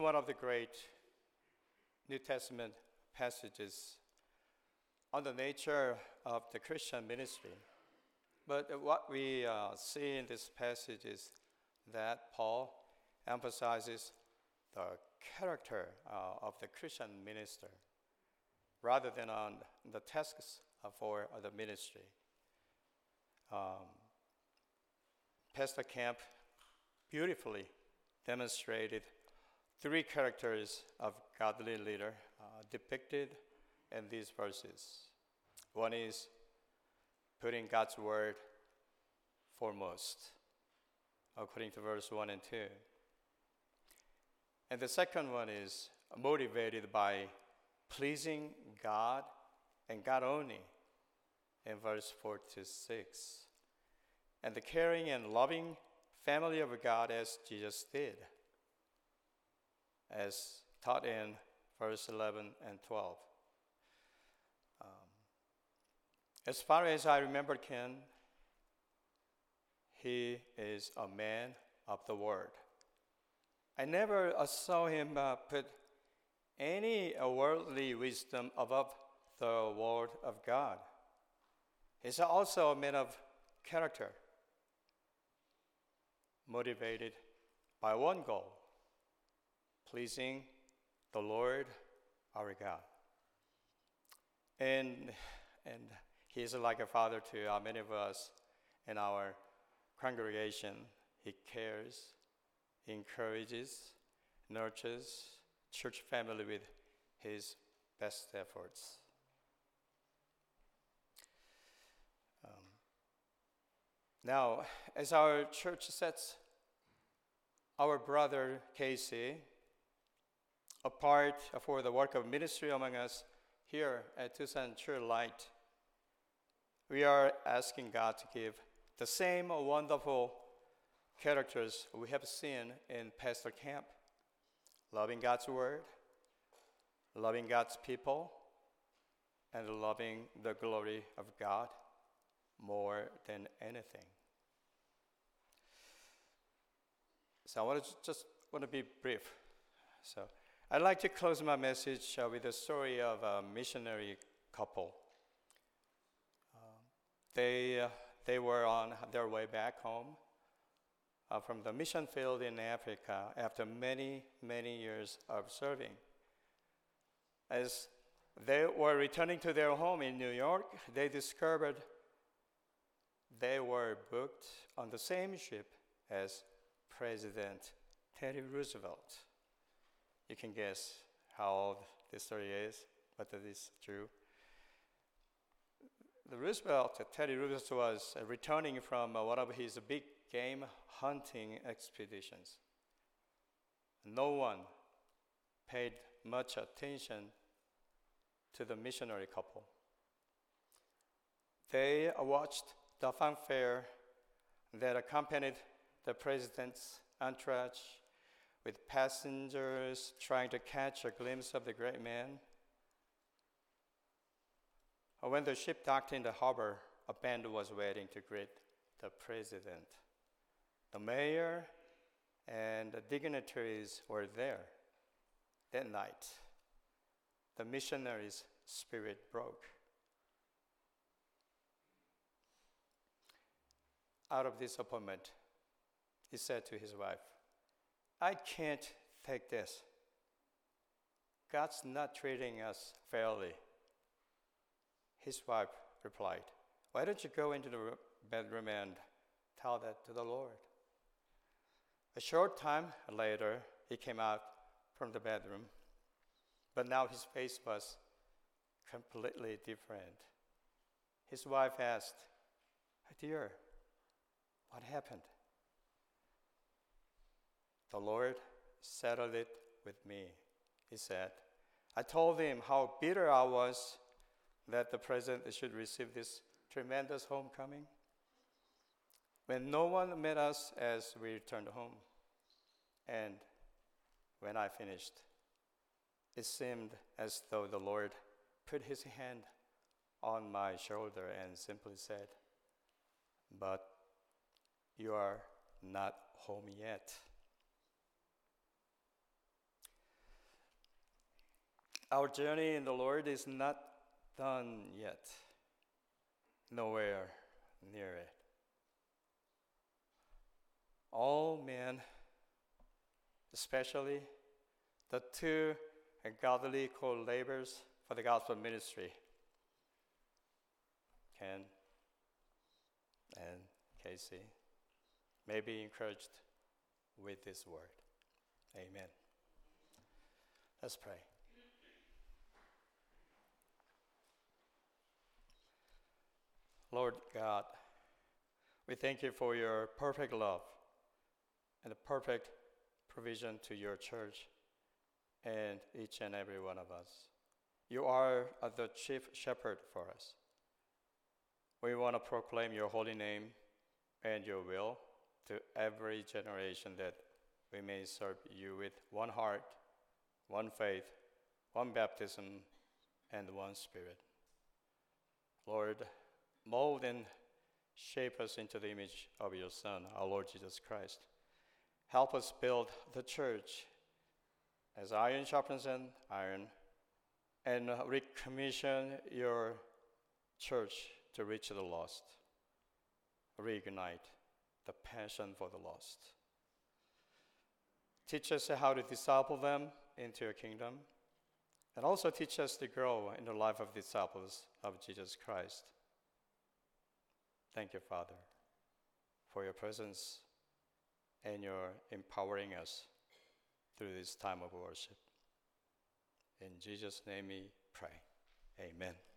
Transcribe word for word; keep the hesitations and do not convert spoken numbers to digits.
One of the great New Testament passages on the nature of the Christian ministry. But what we uh, see in this passage is that Paul emphasizes the character uh, of the Christian minister rather than on the tasks for the ministry. Um, Pastor Camp beautifully demonstrated three characters of godly leader uh, depicted in these verses. One is putting God's word foremost, according to verse one and two. And the second one is motivated by pleasing God and God only, in verse four to six. And the caring and loving family of God as Jesus did, as taught in verse eleven and twelve. Um, as far as I remember Ken, he is a man of the word. I never uh, saw him uh, put any uh, worldly wisdom above the word of God. He's also a man of character, motivated by one goal: pleasing the Lord our God. And, and he is like a father to uh, many of us in our congregation. He cares, he encourages, nurtures church family with his best efforts. Um, now, as our church sets our brother Casey apart for the work of ministry among us here at Tucson Church Light, we are asking God to give the same wonderful characters we have seen in Pastor Camp: loving God's word, loving God's people, and loving the glory of God more than anything. So I want to just want to be brief. So I'd like to close my message uh, with the story of a missionary couple. Um, they uh, they were on their way back home uh, from the mission field in Africa after many many years of serving. As they were returning to their home in New York, they discovered they were booked on the same ship as President Teddy Roosevelt. You can guess how old this story is, but it is true. The Roosevelt, Teddy Roosevelt, was uh, returning from uh, one of his big game hunting expeditions. No one paid much attention to the missionary couple. They uh, watched the fanfare that accompanied the president's entourage, with passengers trying to catch a glimpse of the great man. When the ship docked in the harbor, a band was waiting to greet the president. The mayor and the dignitaries were there. That night, the missionary's spirit broke. Out of disappointment, he said to his wife, "I can't take this. God's not treating us fairly." His wife replied, "Why don't you go into the bedroom and tell that to the Lord?" A short time later, he came out from the bedroom, but now his face was completely different. His wife asked, "Dear, what happened?" "The Lord settled it with me," he said. "I told him how bitter I was that the president should receive this tremendous homecoming. When no one met us as we returned home, and when I finished, it seemed as though the Lord put his hand on my shoulder and simply said, 'But you are not home yet.'" Our journey in the Lord is not done yet, nowhere near it. All men, especially the two godly co-laborers for the gospel ministry, Ken and Casey, may be encouraged with this word. Amen. Let's pray. Lord God, we thank you for your perfect love and the perfect provision to your church and each and every one of us. You are uh, the chief shepherd for us. We want to proclaim your holy name and your will to every generation, that we may serve you with one heart, one faith, one baptism, and one spirit. Lord, mold and shape us into the image of your Son, our Lord Jesus Christ. Help us build the church as iron sharpens iron, and recommission your church to reach the lost. Reignite the passion for the lost. Teach us how to disciple them into your kingdom, and also teach us to grow in the life of disciples of Jesus Christ. Thank you, Father, for your presence and your empowering us through this time of worship. In Jesus' name we pray. Amen.